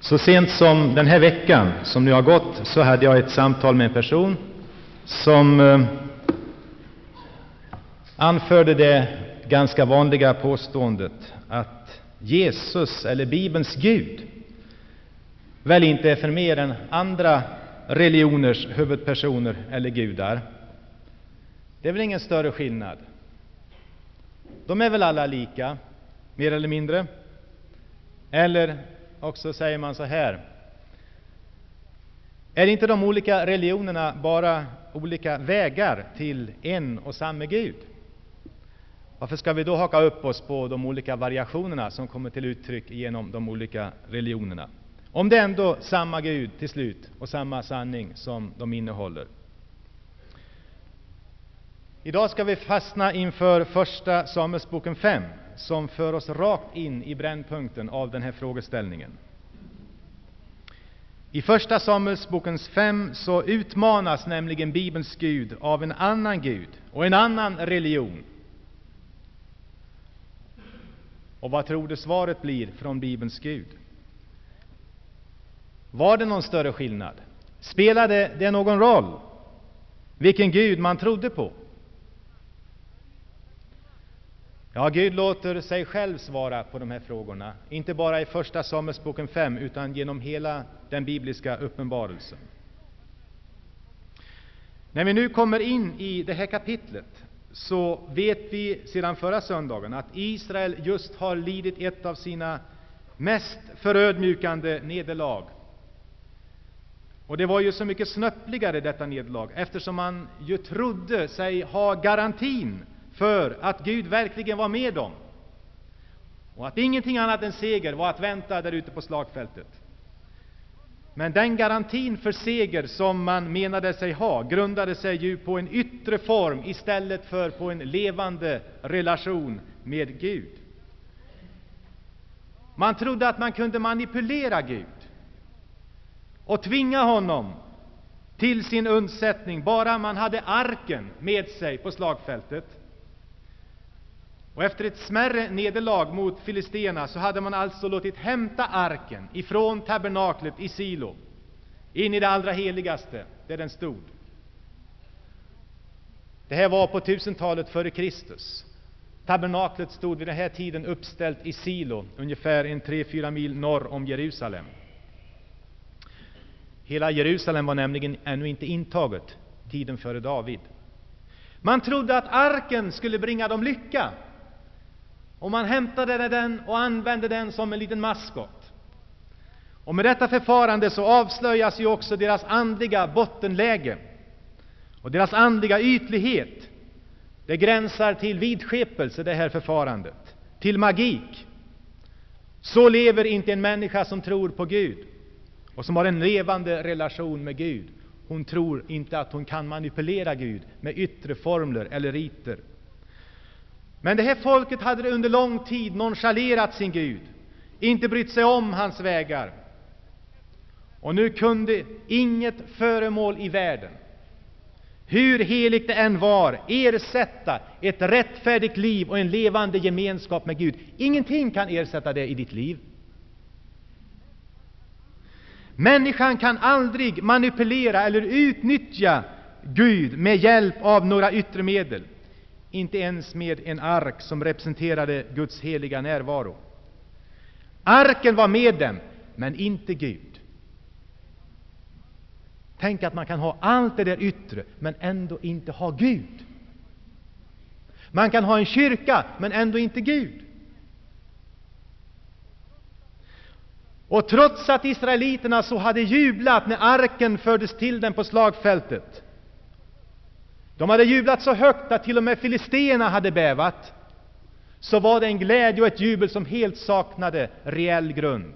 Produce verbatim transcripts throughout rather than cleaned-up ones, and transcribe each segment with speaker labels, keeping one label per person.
Speaker 1: Så sent som den här veckan som nu har gått så hade jag ett samtal med en person som eh, anförde det ganska vanliga påståendet att Jesus eller Bibelns Gud väl inte är för mer än andra religioners huvudpersoner eller gudar. Det är väl ingen större skillnad. De är väl alla lika, mer eller mindre. Eller också säger man så här: är inte de olika religionerna bara olika vägar till en och samma Gud? Varför ska vi då haka upp oss på de olika variationerna som kommer till uttryck genom de olika religionerna? Om det är ändå samma Gud till slut och samma sanning som de innehåller. Idag ska vi fastna inför första Samuelsboken fem, som för oss rakt in i brännpunkten av den här frågeställningen. I första Samuelsbokens fem så utmanas nämligen Bibelns Gud av en annan Gud och en annan religion. Och vad tror du svaret blir från Bibelns Gud? Var det någon större skillnad? Spelade det någon roll vilken Gud man trodde på? Ja, Gud låter sig själv svara på de här frågorna. Inte bara i första Samuelsboken fem utan genom hela den bibliska uppenbarelsen. När vi nu kommer in i det här kapitlet så vet vi sedan förra söndagen att Israel just har lidit ett av sina mest förödmjukande nederlag. Och det var ju så mycket snöppligare detta nederlag, eftersom man ju trodde sig ha garantin för att Gud verkligen var med dem. Och att ingenting annat än seger var att vänta där ute på slagfältet. Men den garantin för seger som man menade sig ha grundade sig ju på en yttre form istället för på en levande relation med Gud. Man trodde att man kunde manipulera Gud och tvinga honom till sin undsättning bara man hade arken med sig på slagfältet. Och efter ett smärre nederlag mot filisterna så hade man alltså låtit hämta arken ifrån tabernaklet i Silo in i det allra heligaste där den stod. Det här var på tusentalet före Kristus. Tabernaklet stod vid den här tiden uppställt i Silo, ungefär en tre fyra mil norr om Jerusalem. Hela Jerusalem var nämligen ännu inte intaget tiden före David. Man trodde att arken skulle bringa dem lycka. Och man hämtade den och använde den som en liten maskot. Och med detta förfarande så avslöjas ju också deras andliga bottenläge. Och deras andliga ytlighet. Det gränsar till vidskepelse, det här förfarandet. Till magik. Så lever inte en människa som tror på Gud. Och som har en levande relation med Gud. Hon tror inte att hon kan manipulera Gud med yttre formler eller riter. Men det här folket hade under lång tid nonchalerat sin Gud, inte brytt sig om hans vägar. Och nu kunde inget föremål i världen, hur heligt det än var, ersätta ett rättfärdigt liv och en levande gemenskap med Gud. Ingenting kan ersätta det i ditt liv. Människan kan aldrig manipulera eller utnyttja Gud med hjälp av några yttre medel. Inte ens med en ark som representerade Guds heliga närvaro. Arken var med dem, men inte Gud. Tänk att man kan ha allt det där yttre, men ändå inte ha Gud. Man kan ha en kyrka, men ändå inte Gud. Och trots att israeliterna så hade jublat när arken fördes till dem på slagfältet, de hade jublat så högt att till och med filisterna hade bävat, så var det en glädje och ett jubel som helt saknade reell grund.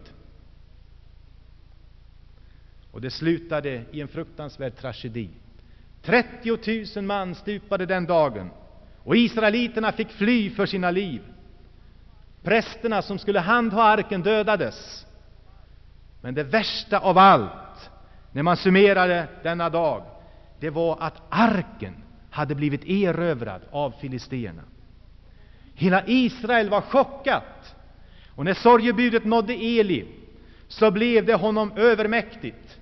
Speaker 1: Och det slutade i en fruktansvärd tragedi. trettio tusen man stupade den dagen, och israeliterna fick fly för sina liv. Prästerna som skulle handha arken dödades. Men det värsta av allt, när man summerade denna dag, det var att arken hade blivit erövrad av filisterna. Hela Israel var chockat. Och när sorgebudet nådde Eli, så blev det honom övermäktigt.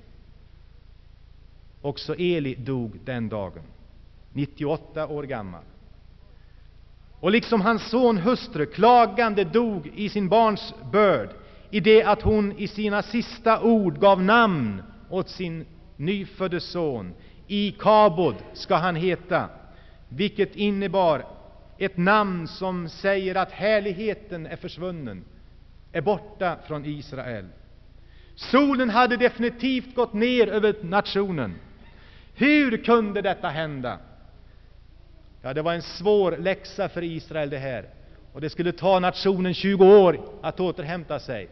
Speaker 1: Också Eli dog den dagen, nittioåtta år gammal. Och liksom hans son hustru klagande dog i sin barns börd, i det att hon i sina sista ord gav namn åt sin nyfödde son. I Kabod ska han heta, vilket innebar ett namn som säger att härligheten är försvunnen, är borta från Israel. Solen hade definitivt gått ner över nationen. Hur kunde detta hända? Ja, det var en svår läxa för Israel det här. Och det skulle ta nationen tjugo år att återhämta sig.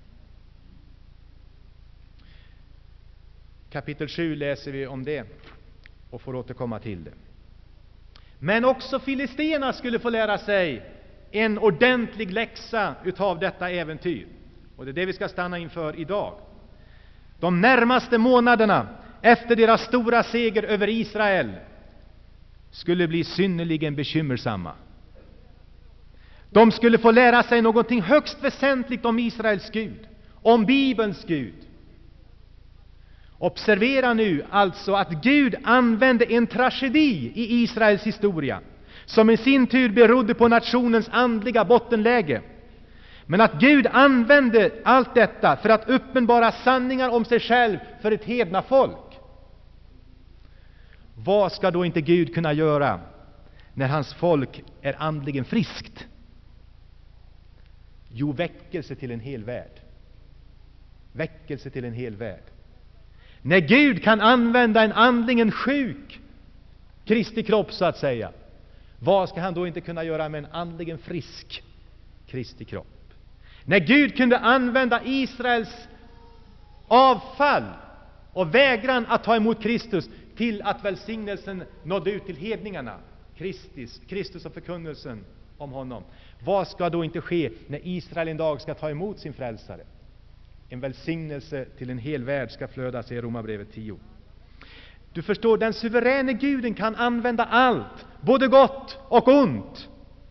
Speaker 1: Kapitel sju läser vi om det och får återkomma till det. Men också filisterna skulle få lära sig en ordentlig läxa utav detta äventyr. Och det är det vi ska stanna inför idag. De närmaste månaderna efter deras stora seger över Israel skulle bli synnerligen bekymmersamma. De skulle få lära sig någonting högst väsentligt om Israels Gud, om Bibelns Gud. Observera nu alltså att Gud använde en tragedi i Israels historia, som i sin tur berodde på nationens andliga bottenläge. Men att Gud använde allt detta för att uppenbara sanningar om sig själv för ett hedna folk. Vad ska då inte Gud kunna göra när hans folk är andligen friskt? Jo, väckelse till en hel värld. Väckelse till en hel värld. När Gud kan använda en andligen sjuk Kristi kropp, så att säga, vad ska han då inte kunna göra med en andligen frisk Kristi kropp? När Gud kunde använda Israels avfall och vägran att ta emot Kristus till att välsignelsen nådde ut till hedningarna, Kristus, Kristus och förkunnelsen om honom, vad ska då inte ske när Israel en dag ska ta emot sin frälsare? En välsignelse till en hel värld ska flöda, säger Romarbrevet tio. Du förstår, den suveräne Guden kan använda allt, både gott och ont.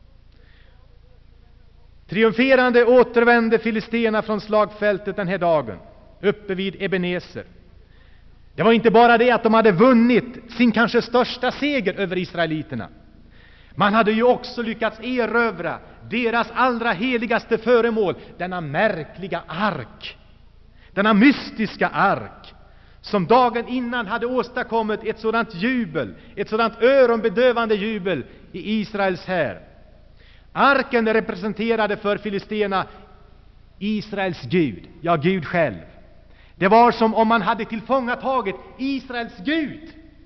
Speaker 1: Triumferande återvände filisterna från slagfältet den här dagen, uppe vid Ebenezer. Det var inte bara det att de hade vunnit sin kanske största seger över israeliterna. Man hade ju också lyckats erövra deras allra heligaste föremål, denna märkliga ark. Denna mystiska ark, som dagen innan hade åstadkommit ett sådant jubel, ett sådant öronbedövande jubel i Israels här. Arken representerade för filisterna Israels Gud, ja, Gud själv. Det var som om man hade tillfångatagit Israels Gud.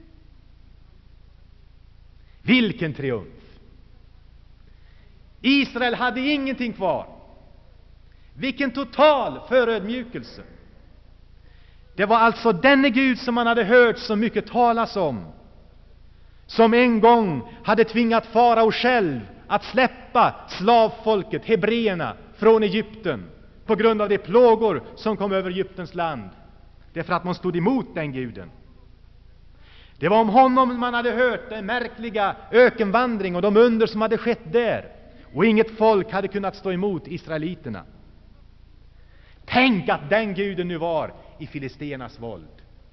Speaker 1: Vilken triumf! Israel hade ingenting kvar. Vilken total förödmjukelse! Det var alltså denne Gud som man hade hört så mycket talas om, som en gång hade tvingat farao själv att släppa slavfolket, hebreerna, från Egypten på grund av de plågor som kom över Egyptens land, därför att man stod emot den guden. Det var om honom man hade hört den märkliga ökenvandring och de under som hade skett där, och inget folk hade kunnat stå emot israeliterna. Tänk att den guden nu var i filisternas våld.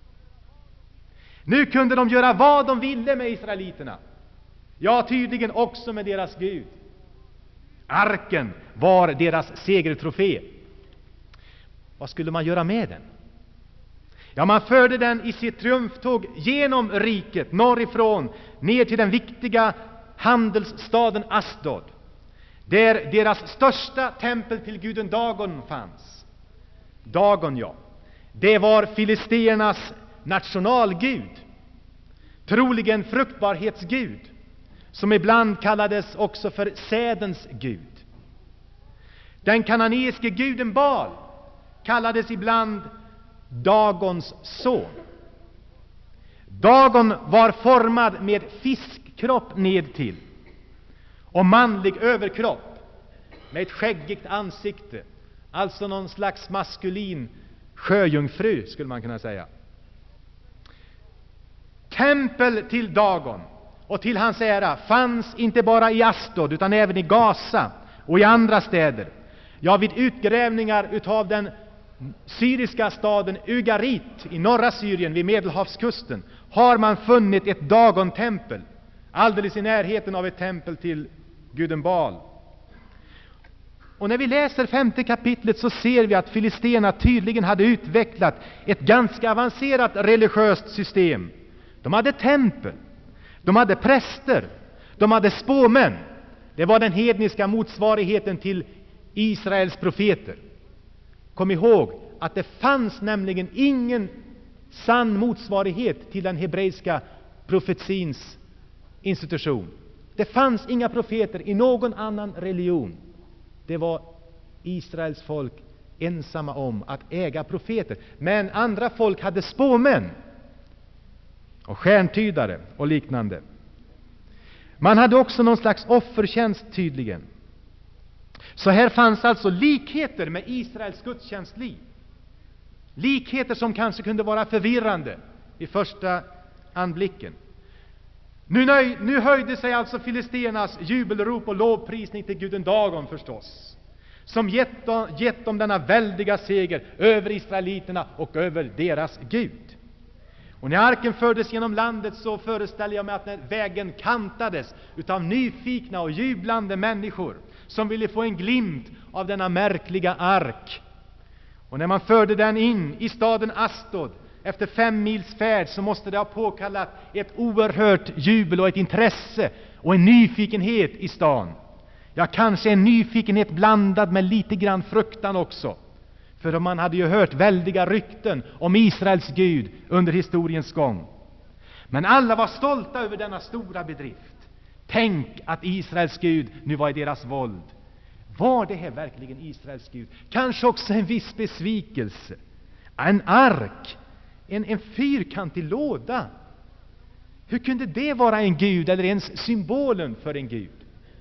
Speaker 1: Nu kunde de göra vad de ville med israeliterna. Ja, tydligen också med deras Gud. Arken var deras segertrofé. Vad skulle man göra med den? Ja, man förde den i sitt triumftåg genom riket, norrifrån, ner till den viktiga handelsstaden Asdod, där deras största tempel till guden Dagon fanns. Dagon, ja. Det var filisternas nationalgud, troligen fruktbarhetsgud, som ibland kallades också för sädens gud. Den kananeiske guden Baal kallades ibland Dagons son. Dagon var formad med fiskkropp ned till och manlig överkropp med ett skäggigt ansikte, alltså någon slags maskulin sjöjungfru skulle man kunna säga. Tempel till Dagon och till hans ära fanns inte bara i Asdod utan även i Gaza och i andra städer. Ja, vid utgrävningar utav den syriska staden Ugarit i norra Syrien vid Medelhavskusten har man funnit ett Dagon-tempel, alldeles i närheten av ett tempel till guden Baal. Och när vi läser femte kapitlet så ser vi att filisterna tydligen hade utvecklat ett ganska avancerat religiöst system. De hade tempel, de hade präster, de hade spåmän. Det var den hedniska motsvarigheten till Israels profeter. Kom ihåg att det fanns nämligen ingen sann motsvarighet till den hebreiska profetiens institution. Det fanns inga profeter i någon annan religion. Det var Israels folk ensamma om att äga profeter. Men andra folk hade spåmän och stjärntydare och liknande. Man hade också någon slags offertjänst tydligen. Så här fanns alltså likheter med Israels gudstjänstliv. Likheter som kanske kunde vara förvirrande i första anblicken. Nu, nöj, nu höjde sig alltså filisternas jubelrop och lovprisning till guden Dagon förstås, som gett dem, gett dem denna väldiga seger över israeliterna och över deras Gud. Och när arken fördes genom landet så föreställer jag mig att när vägen kantades utav nyfikna och jublande människor som ville få en glimt av denna märkliga ark. Och när man förde den in i staden Asdod efter fem mils färd så måste det ha påkallat ett oerhört jubel och ett intresse och en nyfikenhet i stan. Ja, kanske en nyfikenhet blandad med lite grann fruktan också. För man hade ju hört väldiga rykten om Israels Gud under historiens gång. Men alla var stolta över denna stora bedrift. Tänk att Israels Gud nu var i deras våld. Var det här verkligen Israels Gud? Kanske också en viss besvikelse. En ark, en, en fyrkantig låda. Hur kunde det vara en Gud eller ens symbolen för en Gud?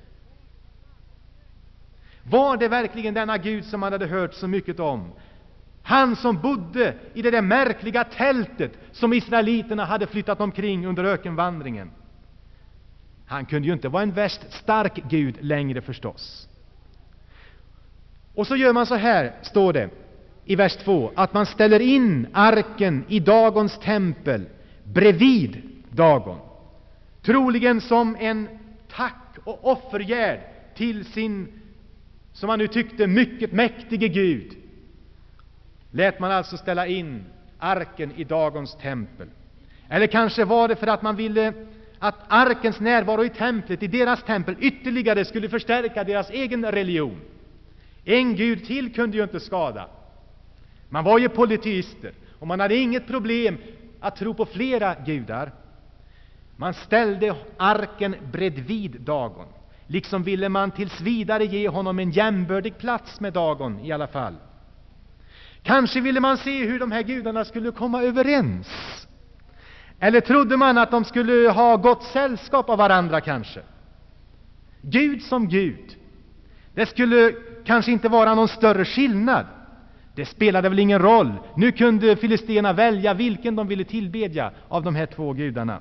Speaker 1: Var det verkligen denna Gud som man hade hört så mycket om? Han som bodde i det där märkliga tältet som israeliterna hade flyttat omkring under ökenvandringen. Han kunde ju inte vara en värst stark Gud längre förstås. Och så gör man så här, står det i vers två, att man ställer in arken i Dagons tempel bredvid Dagon. Troligen som en tack och offergärd till sin, som man nu tyckte, mycket mäktige Gud. Lät man alltså ställa in arken i Dagons tempel. Eller kanske var det för att man ville att arkens närvaro i templet, i deras tempel, ytterligare skulle förstärka deras egen religion. En Gud till kunde ju inte skada. Man var ju polyteister och man hade inget problem att tro på flera gudar. Man ställde arken bredvid Dagon. Liksom ville man tills vidare ge honom en jämbördig plats med Dagon i alla fall. Kanske ville man se hur de här gudarna skulle komma överens. Eller trodde man att de skulle ha gott sällskap av varandra kanske. Gud som Gud. Det skulle kanske inte vara någon större skillnad. Det spelade väl ingen roll. Nu kunde filisterna välja vilken de ville tillbedja av de här två gudarna.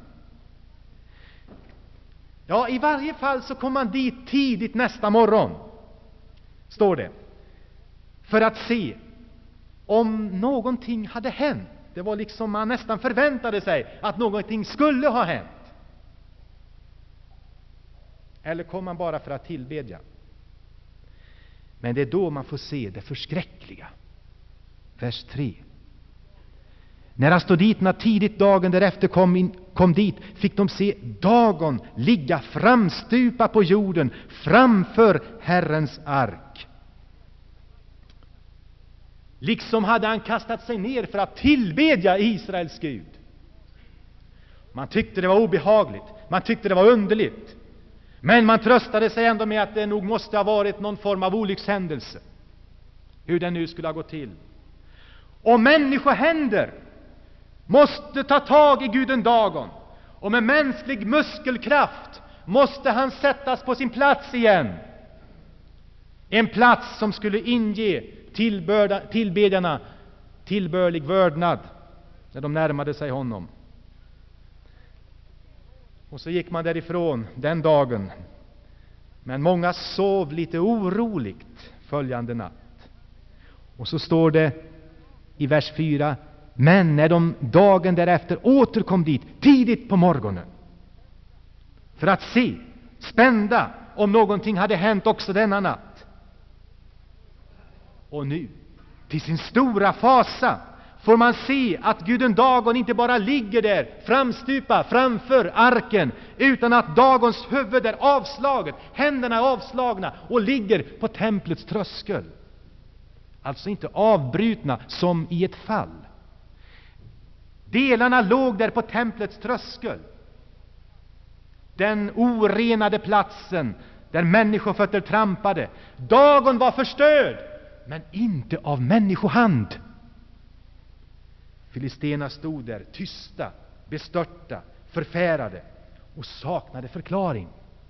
Speaker 1: Ja, i varje fall så kom man dit tidigt nästa morgon, står det, för att se om någonting hade hänt. Det var liksom man nästan förväntade sig att någonting skulle ha hänt. Eller kom man bara för att tillbedja? Men det är då man får se det förskräckliga. Vers tre. När astoditerna tidigt dagen därefter kom, in, kom dit fick de se Dagon ligga framstupa på jorden framför Herrens ark. Liksom hade han kastat sig ner för att tillbedja Israels Gud. Man tyckte det var obehagligt. Man tyckte det var underligt. Men man tröstade sig ändå med att det nog måste ha varit någon form av olyckshändelse. Hur den nu skulle ha gått till. Och människohänder måste ta tag i guden Dagon. Och med mänsklig muskelkraft måste han sättas på sin plats igen. En plats som skulle inge tillbörda, tillbedjarna tillbörlig vördnad när de närmade sig honom. Och så gick man därifrån den dagen. Men många sov lite oroligt följande natt. Och så står det i vers fyra: men när de dagen därefter återkom dit tidigt på morgonen för att se, spända, om någonting hade hänt också denna natt. Och nu, till sin stora fasa, får man se att guden Dagon inte bara ligger där framstupa framför arken, utan att Dagons huvud är avslaget, händerna är avslagna och ligger på templets tröskel. Alltså inte avbrutna som i ett fall. Delarna låg där på templets tröskel. Den orenade platsen där människofötter trampade. Dagon var förstörd, men inte av människohand. Filisterna stod där tysta, bestörta, förfärade och saknade förklaring.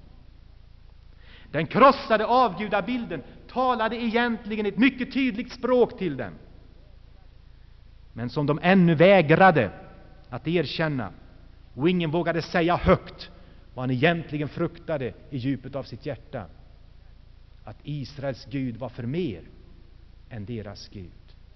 Speaker 1: Den krossade avgudabilden talade egentligen ett mycket tydligt språk till dem, men som de ännu vägrade att erkänna, och ingen vågade säga högt vad han egentligen fruktade i djupet av sitt hjärta: att Israels Gud var för mer än deras Gud.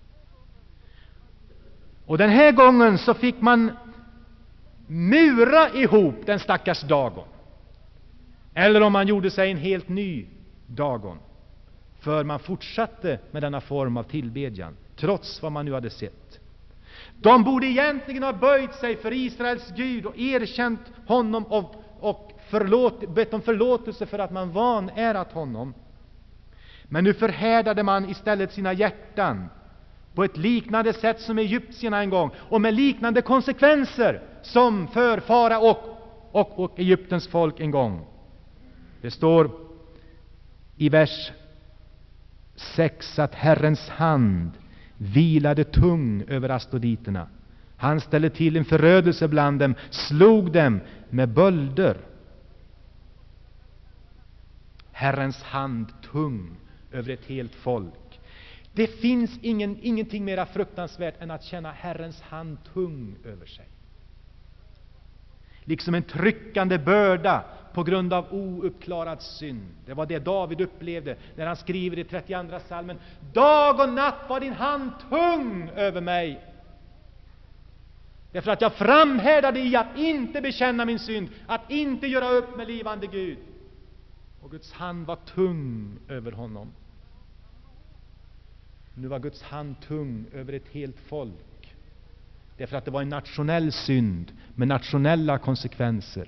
Speaker 1: Och den här gången så fick man mura ihop den stackars Dagon, eller om man gjorde sig en helt ny Dagon, för man fortsatte med denna form av tillbedjan trots vad man nu hade sett. De borde egentligen ha böjt sig för Israels Gud och erkänt honom och, och förlåt, bett om förlåtelse för att man vanärat honom. Men nu förhärdade man istället sina hjärtan på ett liknande sätt som egyptierna en gång, och med liknande konsekvenser som för farao och, och, och Egyptens folk en gång. Det står i vers sex att Herrens hand vilade tung över astoditerna. Han ställde till en förödelse bland dem, slog dem med bölder. Herrens hand tung över ett helt folk. Det finns ingen, ingenting mera fruktansvärt än att känna Herrens hand tung över sig. Liksom en tryckande börda på grund av ouppklarad synd. Det var det David upplevde när han skriver i trettioandra psalmen: dag och natt var din hand tung över mig. Därför att jag framhärdade i att inte bekänna min synd, att inte göra upp med livande Gud. Och Guds hand var tung över honom. Nu var Guds hand tung över ett helt folk. Därför att det var en nationell synd med nationella konsekvenser.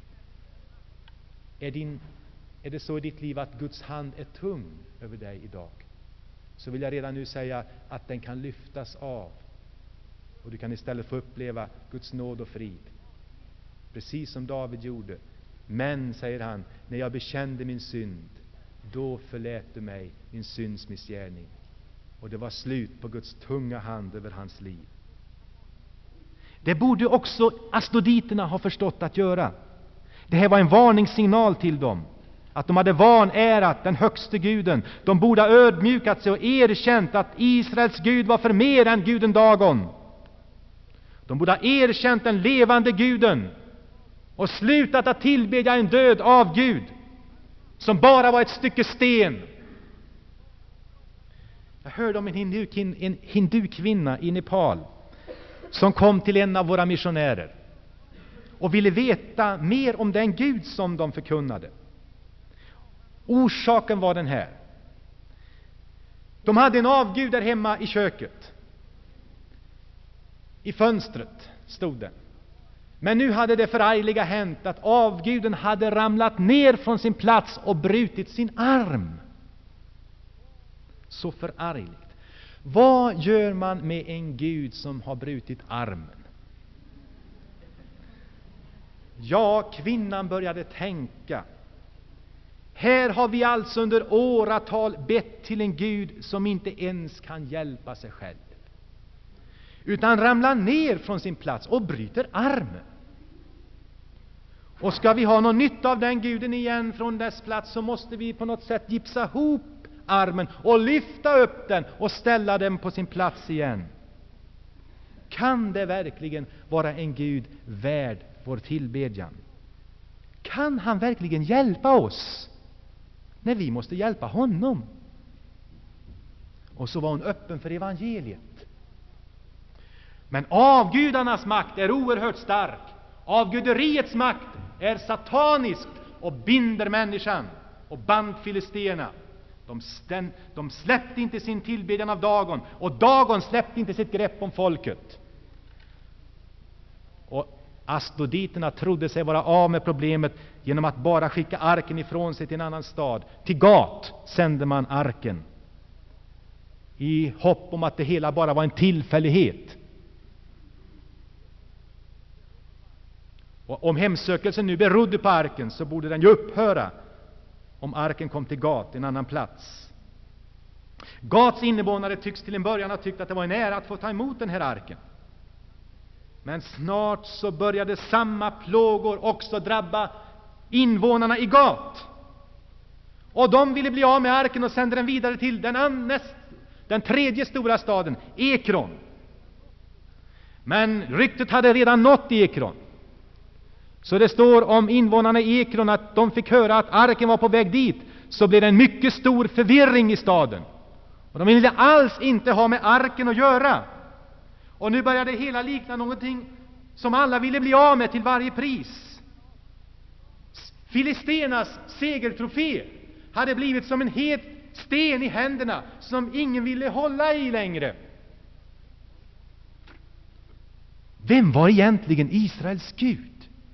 Speaker 1: Är, din, är det så i ditt liv att Guds hand är tung över dig idag? Så vill jag redan nu säga att den kan lyftas av. Och du kan istället få uppleva Guds nåd och frid. Precis som David gjorde. Men, säger han, när jag bekände min synd, då förlät du mig min synds missgärning. Och det var slut på Guds tunga hand över hans liv. Det borde också astoditerna ha förstått att göra. Det här var en varningssignal till dem. Att de hade vanärat den högste guden. De borde ha ödmjukat sig och erkänt att Israels Gud var för mer än guden Dagon. De borde ha erkänt den levande guden och slutat att tillbedja en död avgud som bara var ett stycke sten. Jag hörde om en, hindu, en hindukvinna i Nepal som kom till en av våra missionärer och ville veta mer om den Gud som de förkunnade. Orsaken var den här. De hade en avgud där hemma i köket. I fönstret stod den. Men nu hade det förargliga hänt att avguden hade ramlat ner från sin plats och brutit sin arm. Så förargligt. Vad gör man med en Gud som har brutit armen? Ja, kvinnan började tänka. Här har vi alltså under åratal bett till en Gud som inte ens kan hjälpa sig själv, utan ramlar ner från sin plats och bryter armen. Och ska vi ha någon nytta av den guden igen från dess plats, så måste vi på något sätt gipsa ihop armen och lyfta upp den och ställa den på sin plats igen. Kan det verkligen vara en Gud värd vår tillbedjan? Kan han verkligen hjälpa oss när vi måste hjälpa honom? Och så var hon öppen för evangeliet. Men avgudarnas makt är oerhört stark. Avguderiets makt är satanisk och binder människan och band filisterna. De, ständ, de släppte inte sin tillbedjan av Dagon, och Dagon släppte inte sitt grepp om folket. Och astoditerna trodde sig vara av med problemet genom att bara skicka arken ifrån sig till en annan stad. Till Gat sände man arken i hopp om att det hela bara var en tillfällighet. Och om hemsökelsen nu berodde på arken, så borde den ju upphöra om arken kom till Gat, en annan plats. Gats invånare tycks till en början ha tyckt att det var en ära att få ta emot den här arken. Men snart så började samma plågor också drabba invånarna i Gat. Och de ville bli av med arken och sände den vidare till den, annäst, den tredje stora staden, Ekron. Men ryktet hade redan nått Ekron. Så det står om invånarna i Ekron att de fick höra att arken var på väg dit. Så blev det en mycket stor förvirring i staden. Och de ville alls inte ha med arken att göra. Och nu började det hela likna någonting som alla ville bli av med till varje pris. Filisternas segertrofé hade blivit som en het sten i händerna som ingen ville hålla i längre. Vem var egentligen Israels Gud?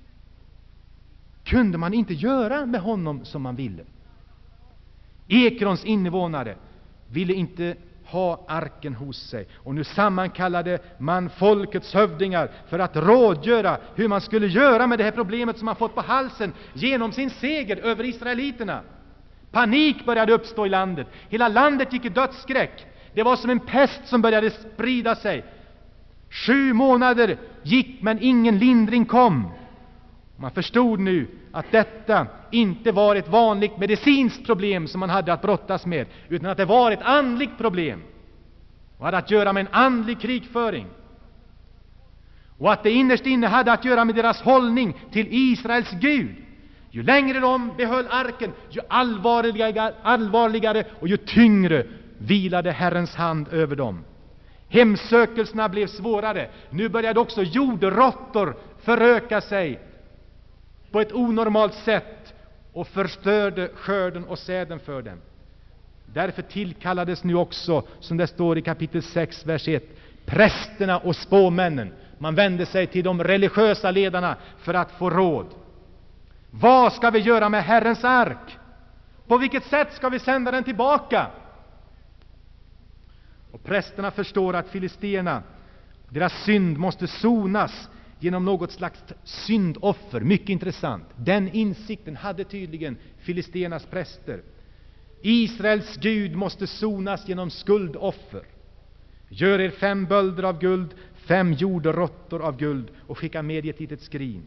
Speaker 1: Kunde man inte göra med honom som man ville? Ekrons invånare ville inte ha arken hos sig, och nu sammankallade man folkets hövdingar för att rådgöra hur man skulle göra med det här problemet som man fått på halsen genom sin seger över israeliterna. Panik började uppstå i landet. Hela landet gick i dödsskräck. Det var som en pest som började sprida sig. Sju månader gick, men ingen lindring kom. Man förstod nu att detta inte var ett vanligt medicinskt problem som man hade att brottas med, utan att det var ett andligt problem och hade att göra med en andlig krigföring. Och att det innerst inne hade att göra med deras hållning till Israels Gud. Ju längre de behöll arken, ju allvarligare, allvarligare och ju tyngre vilade Herrens hand över dem. Hemsökelserna blev svårare. Nu började också jordråttor föröka sig på ett onormalt sätt och förstörde skörden och säden för dem. Därför tillkallades nu också, som det står i kapitel sex, vers ett, prästerna och spåmännen. Man vände sig till de religiösa ledarna för att få råd. Vad ska vi göra med Herrens ark? På vilket sätt ska vi sända den tillbaka? Och prästerna förstår att filisterna, deras synd måste sonas genom något slags syndoffer. Mycket intressant. Den insikten hade tydligen filisternas präster. Israels Gud måste sonas genom skuldoffer. Gör er fem bölder av guld, fem jordråttor av guld och skicka med ett litet skrin.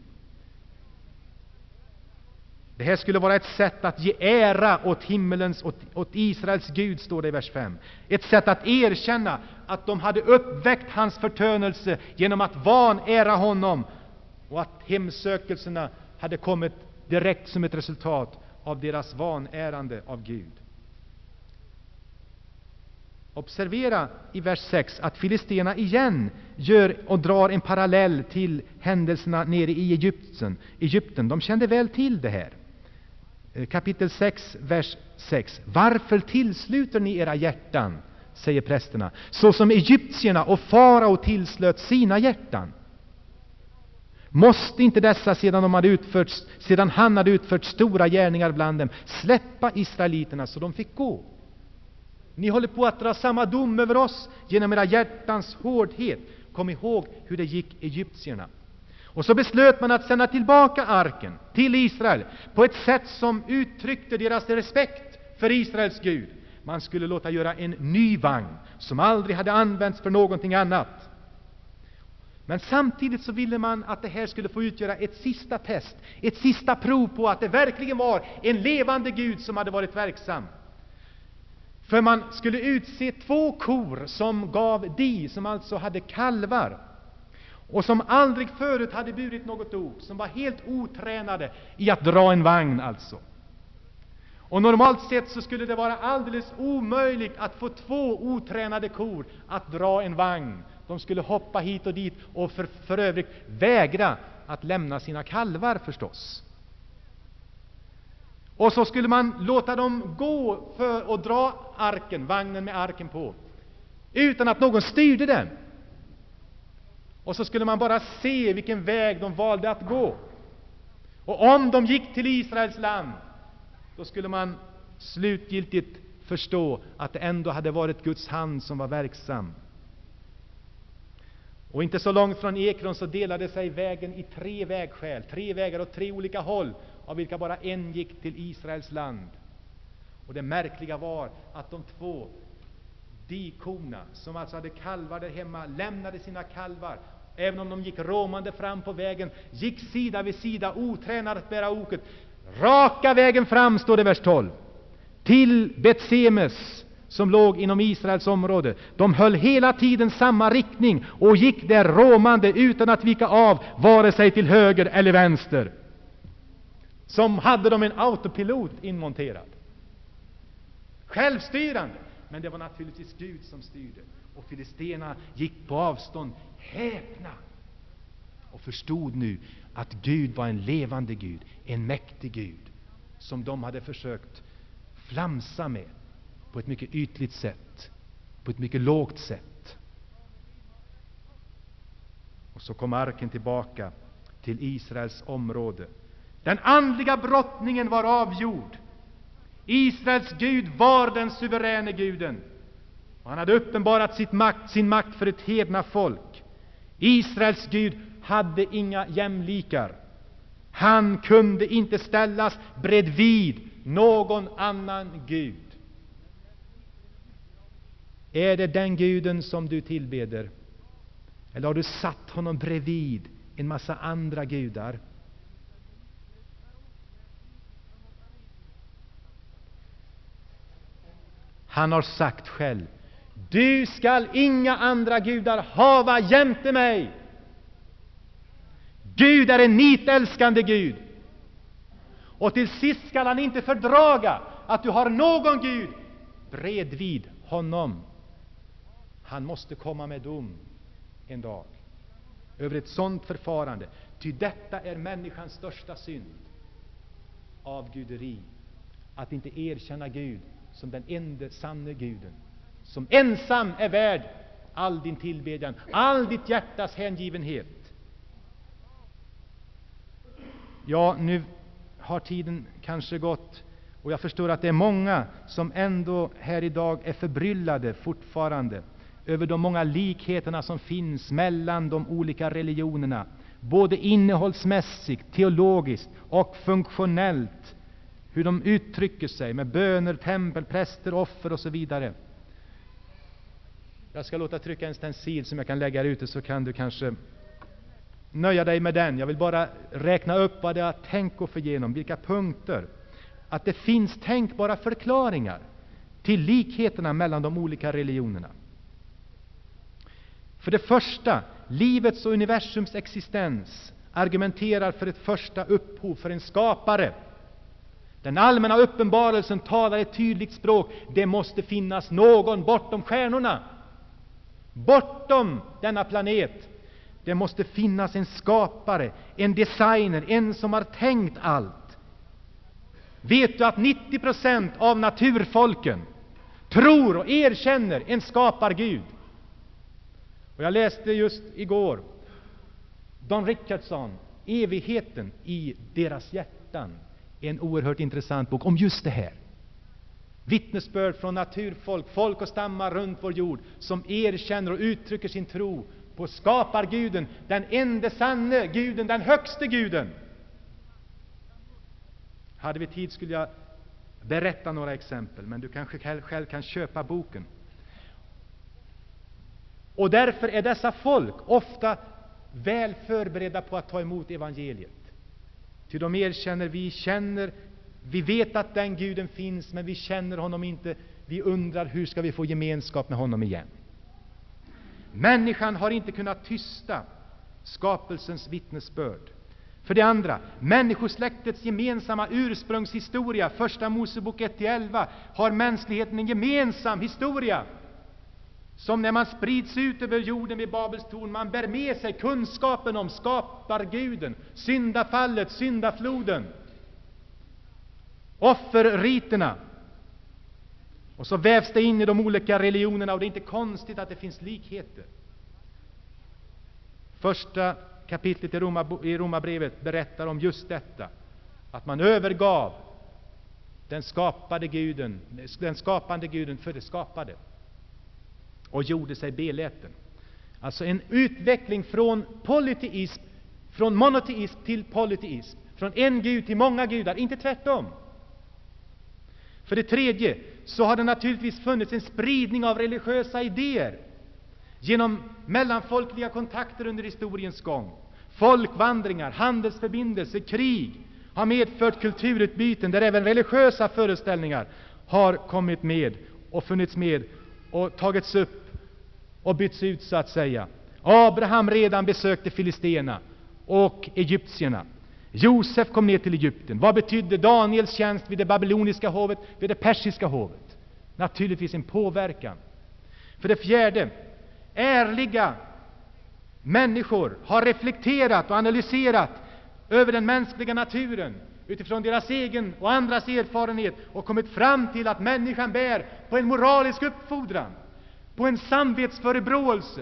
Speaker 1: Det här skulle vara ett sätt att ge ära åt himmelens, åt, åt Israels Gud, står det i vers fem. Ett sätt att erkänna att de hade uppväckt hans förtönelse genom att vanära honom, och att hemsökelserna hade kommit direkt som ett resultat av deras vanärande av Gud. Observera i vers sex att filisterna igen gör och drar en parallell till händelserna nere i Egypten. Egypten, de kände väl till det här. Kapitel sex, vers sex. Varför tillsluter ni era hjärtan, säger prästerna, så som egyptierna och farao tillslöt sina hjärtan? Måste inte dessa, sedan, de hade utfört, sedan han hade utfört stora gärningar bland dem, släppa israeliterna så de fick gå? Ni håller på att dra samma dom över oss genom era hjärtans hårdhet. Kom ihåg hur det gick egyptierna. Och så beslöt man att sända tillbaka arken till Israel på ett sätt som uttryckte deras respekt för Israels Gud. Man skulle låta göra en ny vagn som aldrig hade använts för någonting annat. Men samtidigt så ville man att det här skulle få utgöra ett sista test, ett sista prov på att det verkligen var en levande Gud som hade varit verksam. För man skulle utse två kor som gav di, som alltså hade kalvar, och som aldrig förut hade burit något ok, som var helt otränade i att dra en vagn alltså. Och normalt sett så skulle det vara alldeles omöjligt att få två otränade kor att dra en vagn De skulle hoppa hit och dit och för, för övrigt vägra att lämna sina kalvar förstås. Och så skulle man låta dem gå för att dra arken, vagnen med arken på, utan att någon styrde den. Och så skulle man bara se vilken väg de valde att gå. Och om de gick till Israels land, då skulle man slutgiltigt förstå att det ändå hade varit Guds hand som var verksam. Och inte så långt från Ekron så delade sig vägen i tre vägskäl, tre vägar åt tre olika håll, av vilka bara en gick till Israels land. Och det märkliga var att de två dikorna, som alltså hade kalvar där hemma, lämnade sina kalvar. Även om de gick råmande fram på vägen, gick sida vid sida, otränade att bära oket, raka vägen fram, står det i vers tolv, till Betsemes, som låg inom Israels område. De höll hela tiden samma riktning och gick där råmande utan att vika av, vare sig till höger eller vänster. Som hade de en autopilot inmonterad. Självstyrande. Men det var naturligtvis Gud som styrde. Och filisterna gick på avstånd, häpna, och förstod nu att Gud var en levande Gud, en mäktig Gud, som de hade försökt flamsa med på ett mycket ytligt sätt, på ett mycket lågt sätt. Och så kom arken tillbaka till Israels område. Den andliga brottningen var avgjord. Israels Gud var den suveräne Guden. Och han hade uppenbarat sitt makt, sin makt för ett hedna folk. Israels Gud hade inga jämlikar. Han kunde inte ställas bredvid någon annan Gud. Är det den Guden som du tillbeder? Eller har du satt honom bredvid en massa andra gudar? Han har sagt själv: du skall inga andra gudar hava jämte mig. Gud är en nitälskande Gud. Och till sist skall han inte fördraga att du har någon Gud bredvid honom. Han måste komma med dom en dag över ett sådant förfarande. Ty detta är människans största synd, avguderi, att inte erkänna Gud som den enda sanne Guden, som ensam är värd all din tillbedjan, all ditt hjärtas hängivenhet. Ja, nu har tiden kanske gått, och jag förstår att det är många som ändå här idag är förbryllade fortfarande över de många likheterna som finns mellan de olika religionerna, både innehållsmässigt, teologiskt och funktionellt, hur de uttrycker sig med böner, tempel, präster, offer och så vidare. Jag ska låta trycka en stencil som jag kan lägga här ute, så kan du kanske nöja dig med den. Jag vill bara räkna upp vad jag tänker för igenom, vilka punkter. Att det finns tänkbara förklaringar till likheterna mellan de olika religionerna. För det första, livets och universums existens argumenterar för ett första upphov, för en skapare. Den allmänna uppenbarelsen talar ett tydligt språk. Det måste finnas någon bortom stjärnorna, bortom denna planet. Det måste finnas en skapare, en designer, en som har tänkt allt. Vet du att nittio procent av naturfolken tror och erkänner en skapargud? Och jag läste just igår Don Richardson, Evigheten i deras hjärtan, en oerhört intressant bok om just det här. Vittnesbörd från naturfolk, folk och stammar runt vår jord, som erkänner och uttrycker sin tro på skaparguden, den enda sanne guden, den högste guden. Hade vi tid skulle jag berätta några exempel, men du kanske själv kan köpa boken. Och därför är dessa folk ofta väl förberedda på att ta emot evangeliet. Ty de erkänner, vi känner, vi vet att den guden finns, men vi känner honom inte. Vi undrar, hur ska vi få gemenskap med honom igen? Människan har inte kunnat tysta skapelsens vittnesbörd. För det andra, människosläktets gemensamma ursprungshistoria, första Mosebok ett till elva, har mänskligheten en gemensam historia. Som när man sprids ut över jorden vid Babels torn, man bär med sig kunskapen om skaparguden, syndafallet, syndafloden, offerriterna. Och så vävs det in i de olika religionerna, och det är inte konstigt att det finns likheter. Första kapitlet i, Roma, i Romarbrevet berättar om just detta, att man övergav den skapade guden, den skapande guden för det skapade, och gjorde sig beläten. Alltså en utveckling från polyteism, från monoteism till polyteism, från en gud till många gudar, inte tvärtom. För det tredje så har det naturligtvis funnits en spridning av religiösa idéer genom mellanfolkliga kontakter under historiens gång. Folkvandringar, handelsförbindelser, krig har medfört kulturutbyten där även religiösa föreställningar har kommit med och funnits med och tagits upp och bytts ut, så att säga. Abraham redan besökte filisterna och egyptierna. Josef kom ner till Egypten. Vad betydde Daniels tjänst vid det babyloniska hovet, vid det persiska hovet? Naturligtvis en påverkan. För det fjärde, ärliga människor har reflekterat och analyserat över den mänskliga naturen utifrån deras egen och andras erfarenhet och kommit fram till att människan bär på en moralisk uppfordran, på en samvetsförebråelse,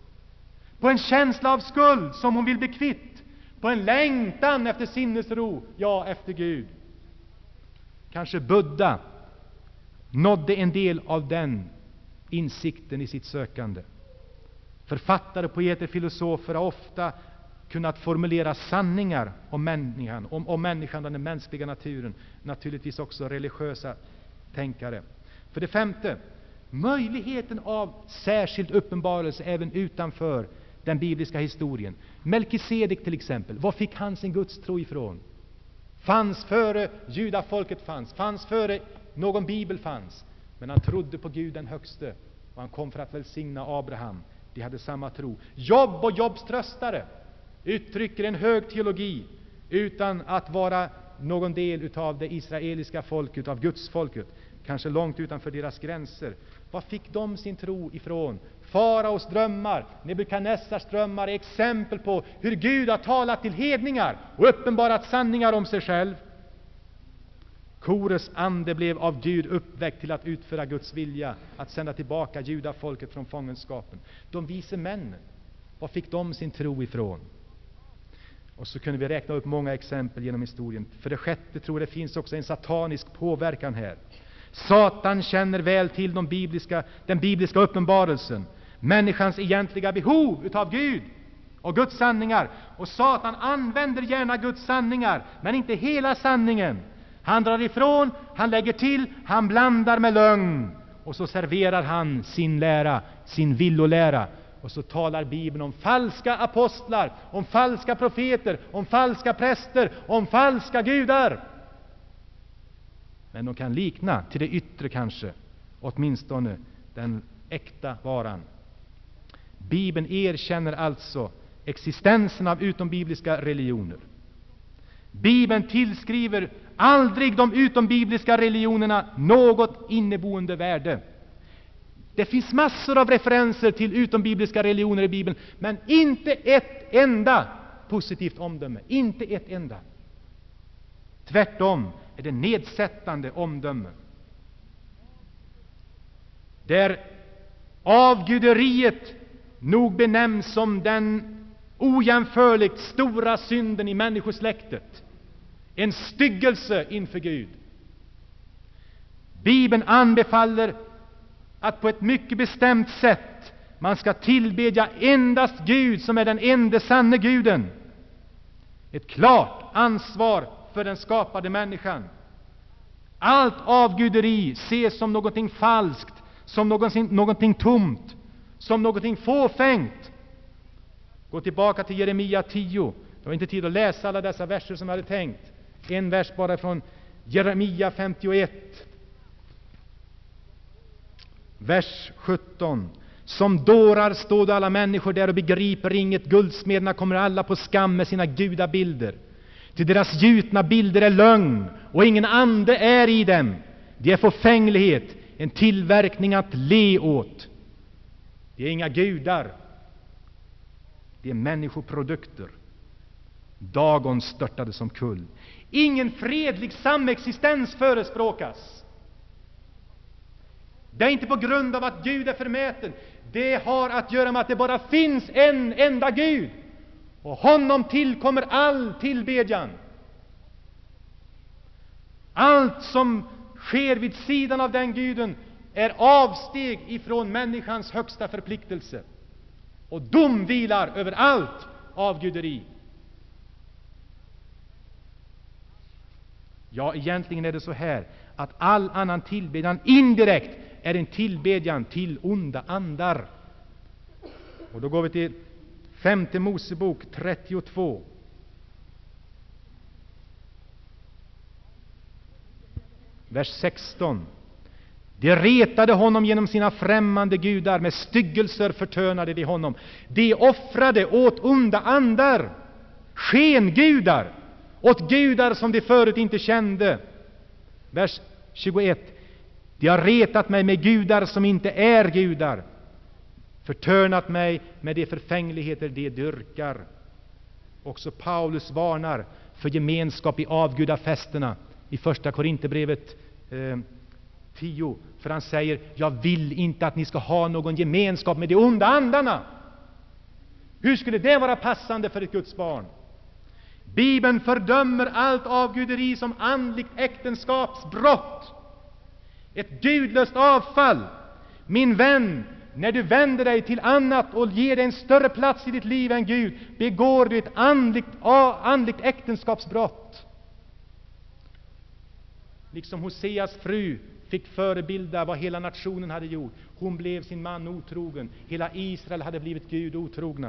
Speaker 1: på en känsla av skuld som hon vill bli kvitt, på en längtan efter sinnesro, ja, efter Gud. Kanske Buddha nådde en del av den insikten i sitt sökande. Författare, poeter, filosofer har ofta kunnat formulera sanningar om människan, om, om människan och den mänskliga naturen. Naturligtvis också religiösa tänkare. För det femte, möjligheten av särskild uppenbarelse även utanför den bibliska historien. Melkisedek till exempel, var fick han sin gudstro ifrån? Fanns före judafolket fanns, fanns före någon bibel fanns. Men han trodde på Gud den högste, och han kom för att välsigna Abraham. De hade samma tro. Jobb och Jobbs tröstare uttrycker en hög teologi utan att vara någon del utav det israeliska folket, av Guds folket, kanske långt utanför deras gränser. Var fick de sin tro ifrån? Faraos drömmar, Nebukadnessars drömmar är exempel på hur Gud har talat till hedningar och uppenbarat sanningar om sig själv. Kores ande blev av Gud uppväckt till att utföra Guds vilja, att sända tillbaka judafolket från fångenskapen. De vise männen, var fick de sin tro ifrån? Och så kunde vi räkna upp många exempel genom historien. För det sjätte tror jag det finns också en satanisk påverkan här. Satan känner väl till de bibliska, den bibliska uppenbarelsen, människans egentliga behov utav Gud och Guds sanningar. Och Satan använder gärna Guds sanningar, men inte hela sanningen. Han drar ifrån, han lägger till, han blandar med lögn. Och så serverar han sin lära, sin villolära. Och så talar Bibeln om falska apostlar, om falska profeter, om falska präster, om falska gudar. Men de kan likna till det yttre kanske, åtminstone den äkta varan. Bibeln erkänner alltså existensen av utombibliska religioner. Bibeln tillskriver aldrig de utombibliska religionerna något inneboende värde. Det finns massor av referenser till utombibliska religioner i Bibeln, men inte ett enda positivt omdöme, inte ett enda. Tvärtom är det nedsättande omdöme. Där avguderiet nog benämns som den ojämförligt stora synden i människosläktet. En styggelse inför Gud. Bibeln anbefaller att på ett mycket bestämt sätt man ska tillbedja endast Gud som är den enda sanne guden. Ett klart ansvar för den skapade människan. Allt avguderi ses som någonting falskt, som någonting, någonting tomt, som någonting fåfängt. Gå tillbaka till Jeremia tio. Det var inte tid att läsa alla dessa verser som jag hade tänkt. En vers bara från Jeremia femtioett. Vers sjutton. Som dårar stod alla människor där och begriper inget. Guldsmederna kommer alla på skam med sina gudabilder. Till deras gjutna bilder är lögn och ingen ande är i dem. Det är förfänglighet, en tillverkning att le åt. Det är inga gudar. Det är människoprodukter. Dagon störtade som kull. Ingen fredlig samexistens förespråkas. Det är inte på grund av att Gud är förmäten. Det har att göra med att det bara finns en enda Gud. Och honom tillkommer all tillbedjan. Allt som sker vid sidan av den guden är avsteg ifrån människans högsta förpliktelse. Och dom vilar över allt avguderi. Ja, egentligen är det så här att all annan tillbedjan indirekt är en tillbedjan till onda andar. Och då går vi till femte Mosebok trettiotvå. Vers sexton. De retade honom genom sina främmande gudar, med styggelser förtönade de honom. De offrade åt onda andar, skengudar, åt gudar som de förut inte kände. Vers tjugoett. De har retat mig med gudar som inte är gudar, förtörnat mig med de förfängligheter de dyrkar. Också Paulus varnar för gemenskap i avgudafesterna i första Korinthierbrevet eh, tio. För han säger, jag vill inte att ni ska ha någon gemenskap med de onda andarna. Hur skulle det vara passande för ett Guds barn? Bibeln fördömer allt avguderi som andligt äktenskapsbrott. Ett gudlöst avfall. Min vän, när du vänder dig till annat och ger dig en större plats i ditt liv än Gud, begår du ett andligt, andligt äktenskapsbrott. Liksom Hoseas fru fick förebilda vad hela nationen hade gjort. Hon blev sin man otrogen. Hela Israel hade blivit Gud otrogna.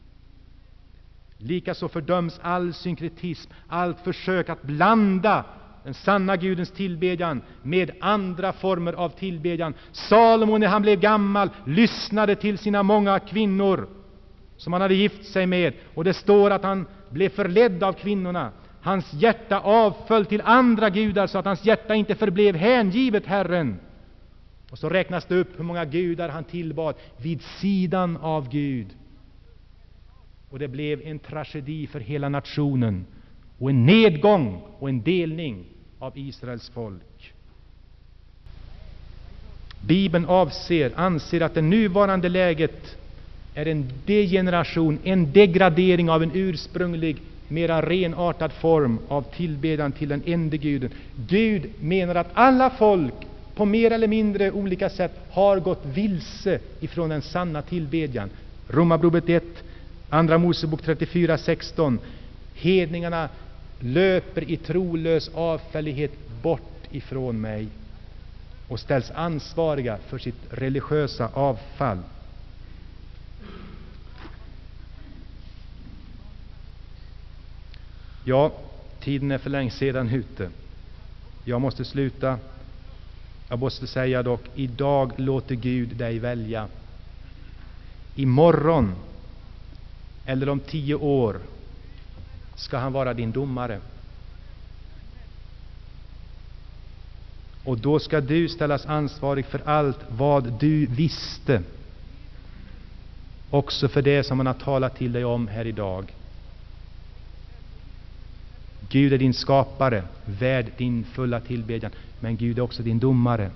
Speaker 1: Likaså fördöms all synkretism, allt försök att blanda den sanna Gudens tillbedjan med andra former av tillbedjan. Salomo, när han blev gammal, lyssnade till sina många kvinnor som han hade gift sig med. Och det står att han blev förledd av kvinnorna. Hans hjärta avföll till andra gudar, så att hans hjärta inte förblev hängivet Herren. Och så räknas det upp hur många gudar han tillbad vid sidan av Gud. Och det blev en tragedi för hela nationen, och en nedgång och en delning av Israels folk. Bibeln avser, anser att det nuvarande läget är en degeneration, en degradering av en ursprunglig, mera renartad form av tillbedjan till den enda Guden. Gud menar att alla folk på mer eller mindre olika sätt har gått vilse ifrån den sanna tillbedjan. Romarbrevet ett, andra Mosebok trettiofyra sexton. Hedningarna löper i trolös avfällighet bort ifrån mig och ställs ansvariga för sitt religiösa avfall. Ja, tiden är för länge sedan ute. Jag måste sluta. Jag måste säga dock, idag låter Gud dig välja. Imorgon eller om tio år ska han vara din domare. Och då ska du ställas ansvarig för allt vad du visste. Också för det som han har talat till dig om här idag. Gud är din skapare, värd din fulla tillbedjan. Men Gud är också din domare.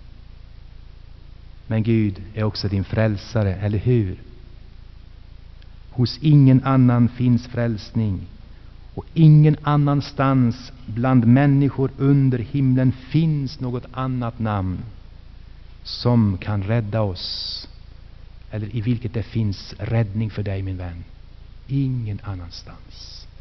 Speaker 1: Men Gud är också din frälsare, eller hur? Hos ingen annan finns frälsning, och ingen annanstans bland människor under himlen finns något annat namn som kan rädda oss, eller i vilket det finns räddning för dig, min vän. Ingen annanstans.